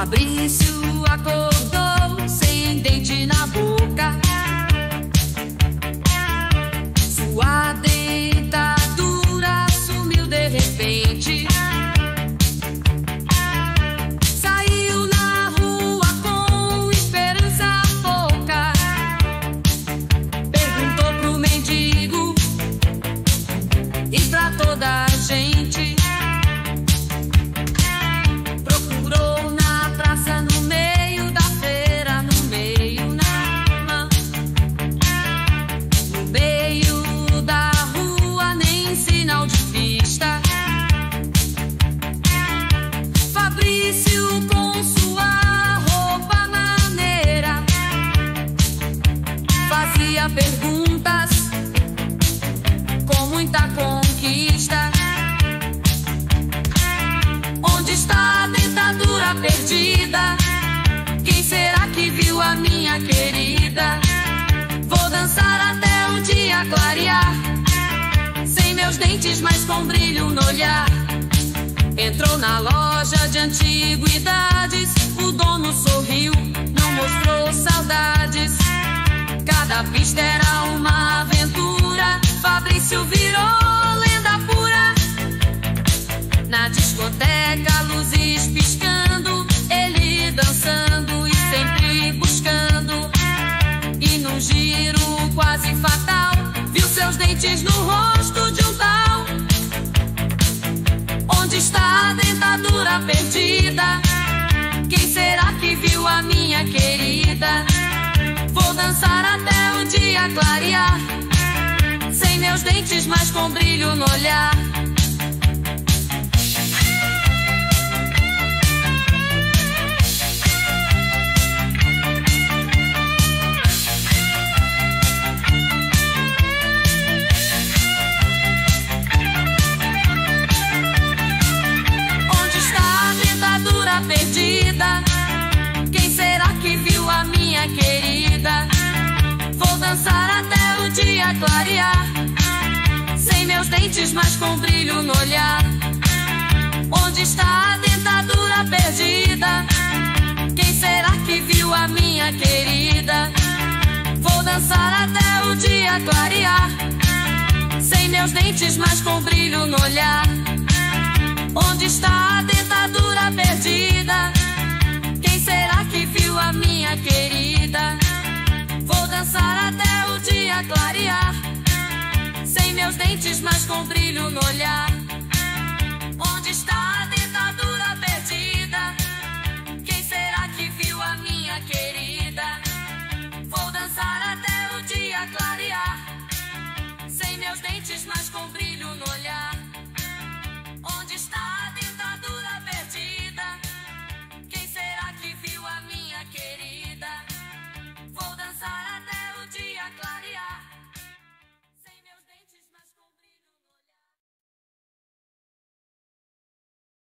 Fabrício acordou sem dente na boca. Sua dentadura sumiu de repente. Saiu na rua com esperança pouca. Perguntou pro mendigo e pra toda a gente. Procurou na praça, no meio da feira, no meio da rua, nem sinal de pista. Fabrício, com sua roupa maneira, fazia perguntas com muita conquista. Onde está a dentadura perdida? Quem será que viu a minha querida? Vou dançar até o dia clarear, sem meus dentes, mas com brilho no olhar. Entrou na loja de antiguidades, o dono sorriu, não mostrou saudades. Cada pista era uma aventura, Fabrício virou lenda pura. Na discoteca, luzes piscando, ele dançando e sempre buscando. E num giro quase fatal, viu seus dentes no rosto de um tal. Onde está a dentadura perdida? Quem será que viu a minha querida? Vou dançar até o dia clarear, sem meus dentes, mas com brilho no olhar. Perdida, quem será que viu a minha querida? Vou dançar até o dia clarear, sem meus dentes, mas com brilho no olhar. Onde está a dentadura perdida? Quem será que viu a minha querida? Vou dançar até o dia clarear, sem meus dentes, mas com brilho no olhar. Onde está a dentadura perdida? Quem será que viu a minha querida? Vou dançar até o dia clarear, sem meus dentes, mas com brilho no olhar.